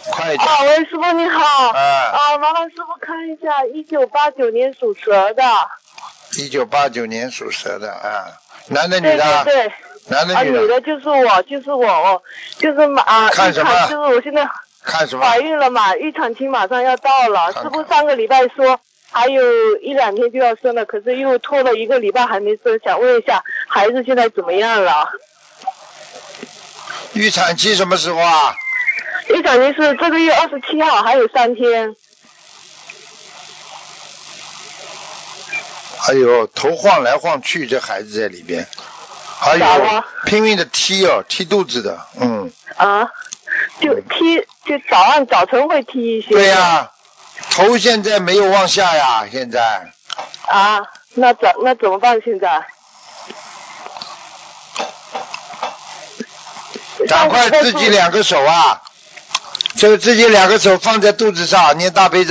快一点。 喂，师傅你好。 麻烦师傅看一下1989年属蛇的。 1989年属蛇的男的女的？ 对。 男的女的？ 女的就是我，就是看什么？ 就是我现在看什么？ 怀孕了嘛，预产期马上要到了。师傅上个礼拜说还有1-2天就要生了，可是又拖了1个礼拜还没生，想问一下孩子现在怎么样了？ 预产期什么时候啊？ 预产期是这个月27号，还有3天。 哎呦，头晃来晃去，这孩子在里边，还有拼命的踢肚子的， 就早晨会踢一些。 对呀，头现在没有往下呀，现在。 那怎么办现在？ 赶快自己2个手自己2个手放在肚子上念大悲咒。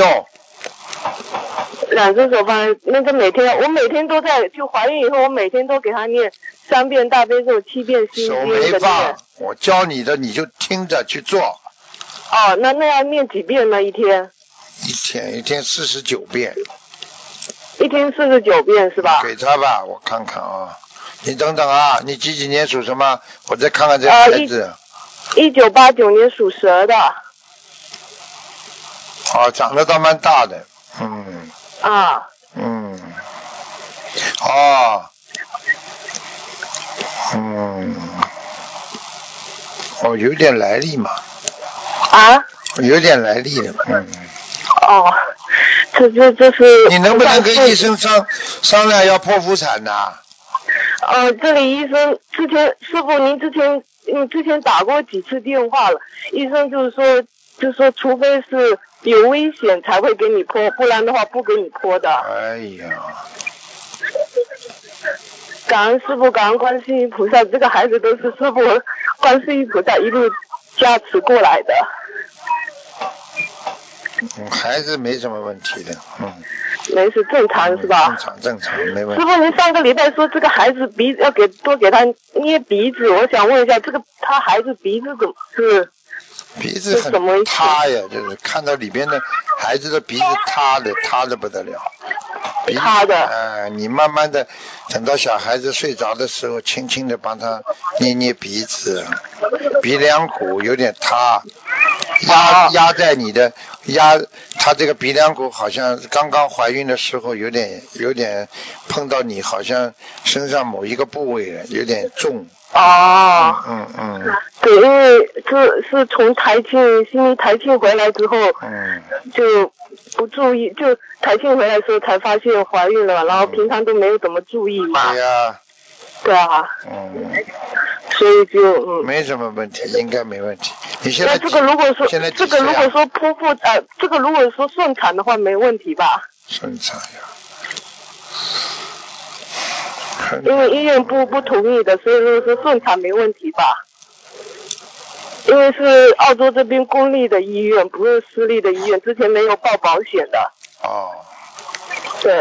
2只手放在那个我每天都在，就怀孕以后我每天都给他念3遍大悲咒7遍心经。 手没放，我教你的你就听着去做。 那要念几遍呢？一天 49遍。 一天49遍是吧？ 给他吧，我看看你等等你几年属什么？我再看看这个孩子。 1989年属蛇的。 长得倒蛮大的，有点来历嘛。有点来历的， 这是。 你能不能跟医生商量要剖腹产呢？ 这里医生师傅您之前打过几次电话了，医生就是说除非是有危险才会给你剖，不然的话不给你剖的。 哎呀！ 感恩师傅，感恩观世音菩萨，这个孩子都是师傅观世音菩萨一路加持过来的。 孩子没什么问题的， 没事，正常是吧？ 正常，没问题。 师傅，您上个礼拜说这个孩子鼻要多给他捏鼻子，我想问一下，他孩子鼻子怎么是？ 鼻子很塌呀，就是看到里边的孩子的鼻子塌的不得了。 塌的。 你慢慢的等到小孩子睡着的时候，轻轻的帮他捏鼻子，鼻梁骨有点塌，压在你的他这个鼻梁骨好像刚刚怀孕的时候有点碰到你好像身上某一个部位了，有点重。 对，因为是从悉尼台庆回来之后，就不注意，就台庆回来的时候才发现怀孕了，然后平常都没有怎么注意嘛。 对呀。 对啊。所以就没什么问题，应该没问题。你现在这个如果说剖腹这个如果说顺产的话没问题吧？ 顺产呀。 因为医院不同意的，所以说是顺产没问题吧？因为是澳洲这边公立的医院，不是私立的医院，之前没有报保险的。对。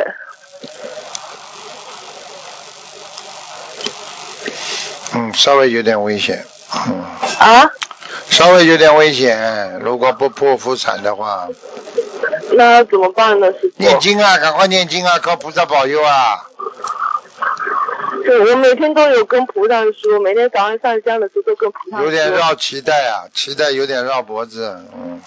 稍微有点危险。稍微有点危险，如果不剖腹产的话。 那怎么办呢？师傅？ 念经赶快念经靠菩萨保佑对，我每天都有跟菩萨说，每天早上上香的时候都跟菩萨说。 有点绕脐带脐带有点绕脖子，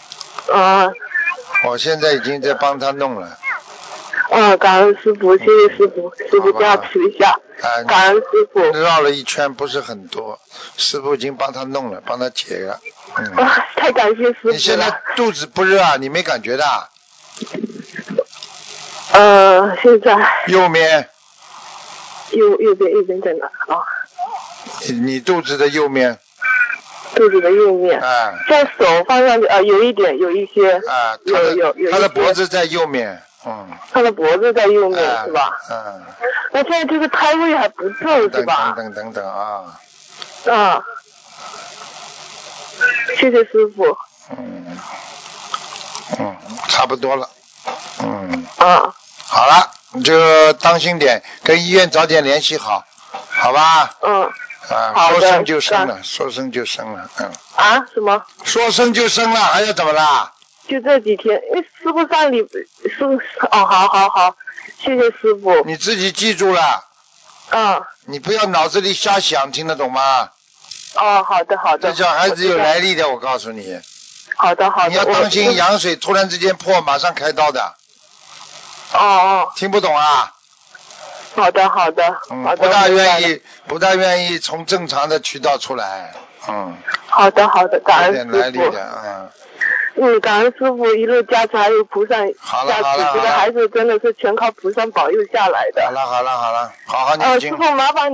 我现在已经在帮他弄了。 感恩师傅，谢谢师傅，师傅加持一下。感恩师傅。 绕了一圈不是很多，师傅已经帮他弄了，帮他解了。 太感谢师傅了。 你现在肚子不热你没感觉的？ 现在。 右面。 右边在哪？ 你肚子的右面。 肚子的右面。在手放上去有一点，有一些。有。 他的脖子在右面。 他的脖子在右面是吧？那现在这个胎位还不正是吧？ 等谢谢师傅。 差不多了。好了，你就当心点，跟医院早点联系好，好吧？ 啊， 好的说生就生了，说生就生了， 啊？什么？ 说生就生了，还要怎么啦？ 就这几天，因为师傅上礼师傅哦，好，谢谢师傅。 你自己记住了，你不要脑子里瞎想，听得懂吗？ 哦，好的。 这小孩子有来历的，我告诉你。 好的。 你要当心羊水突然之间破，马上开刀的。 哦。 听不懂啊？ 好的。 不大愿意从正常的渠道出来。 好的，感恩师傅。 有点来历的， 感恩师傅一路加持，还有菩萨加持，这个孩子真的是全靠菩萨保佑下来的。 好了，好好念经。 师傅麻烦